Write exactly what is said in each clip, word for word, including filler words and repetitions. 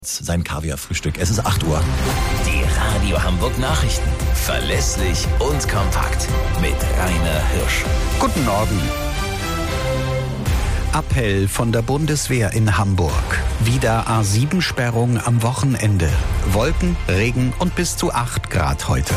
Sein Kaviarfrühstück. Es ist acht Uhr. Die Radio Hamburg Nachrichten. Verlässlich und kompakt. Mit Rainer Hirsch. Guten Morgen. Appell von der Bundeswehr in Hamburg. Wieder A sieben Sperrung am Wochenende. Wolken, Regen und bis zu acht Grad heute.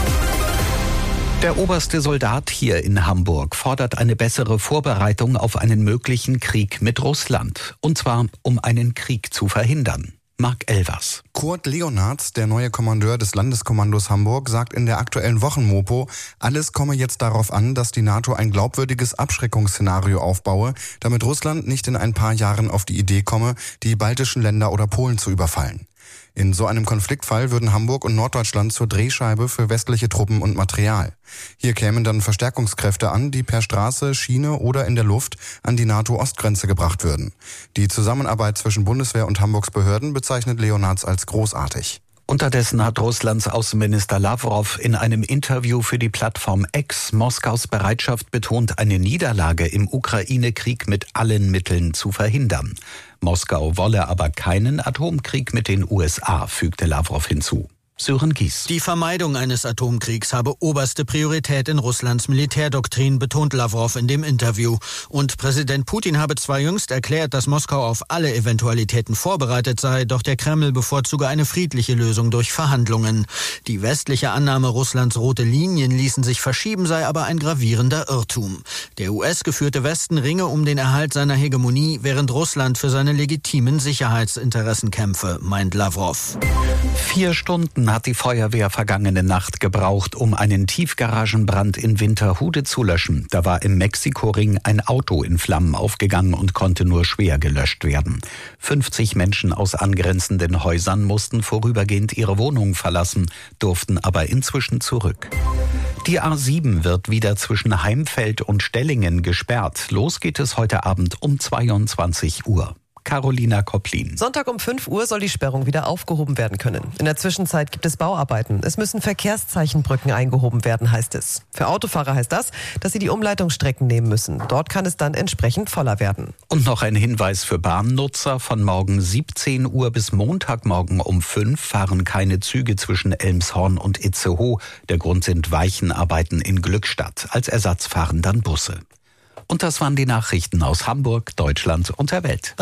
Der oberste Soldat hier in Hamburg fordert eine bessere Vorbereitung auf einen möglichen Krieg mit Russland. Und zwar, um einen Krieg zu verhindern. Marc Elvers. Kurt Leonards, der neue Kommandeur des Landeskommandos Hamburg, sagt in der aktuellen Wochenmopo, alles komme jetzt darauf an, dass die NATO ein glaubwürdiges Abschreckungsszenario aufbaue, damit Russland nicht in ein paar Jahren auf die Idee komme, die baltischen Länder oder Polen zu überfallen. In so einem Konfliktfall würden Hamburg und Norddeutschland zur Drehscheibe für westliche Truppen und Material. Hier kämen dann Verstärkungskräfte an, die per Straße, Schiene oder in der Luft an die NATO-Ostgrenze gebracht würden. Die Zusammenarbeit zwischen Bundeswehr und Hamburgs Behörden bezeichnet Leonards als großartig. Unterdessen hat Russlands Außenminister Lavrov in einem Interview für die Plattform X Moskaus Bereitschaft betont, eine Niederlage im Ukraine-Krieg mit allen Mitteln zu verhindern. Moskau wolle aber keinen Atomkrieg mit den U S A, fügte Lavrov hinzu. Sören Gies. Die Vermeidung eines Atomkriegs habe oberste Priorität in Russlands Militärdoktrin, betont Lavrov in dem Interview. Und Präsident Putin habe zwar jüngst erklärt, dass Moskau auf alle Eventualitäten vorbereitet sei, doch der Kreml bevorzuge eine friedliche Lösung durch Verhandlungen. Die westliche Annahme, Russlands rote Linien ließen sich verschieben, sei aber ein gravierender Irrtum. Der U S-geführte Westen ringe um den Erhalt seiner Hegemonie, während Russland für seine legitimen Sicherheitsinteressen kämpfe, meint Lavrov. Vier Stunden hat die Feuerwehr vergangene Nacht gebraucht, um einen Tiefgaragenbrand in Winterhude zu löschen. Da war im Mexiko-Ring ein Auto in Flammen aufgegangen und konnte nur schwer gelöscht werden. fünfzig Menschen aus angrenzenden Häusern mussten vorübergehend ihre Wohnung verlassen, durften aber inzwischen zurück. Die A sieben wird wieder zwischen Heimfeld und Stellingen gesperrt. Los geht es heute Abend um zweiundzwanzig Uhr. Carolina Kopplin. Sonntag um fünf Uhr soll die Sperrung wieder aufgehoben werden können. In der Zwischenzeit gibt es Bauarbeiten. Es müssen Verkehrszeichenbrücken eingehoben werden, heißt es. Für Autofahrer heißt das, dass sie die Umleitungsstrecken nehmen müssen. Dort kann es dann entsprechend voller werden. Und noch ein Hinweis für Bahnnutzer. Von morgen siebzehn Uhr bis Montagmorgen um fünf fahren keine Züge zwischen Elmshorn und Itzehoe. Der Grund sind Weichenarbeiten in Glückstadt. Als Ersatz fahren dann Busse. Und das waren die Nachrichten aus Hamburg, Deutschland und der Welt.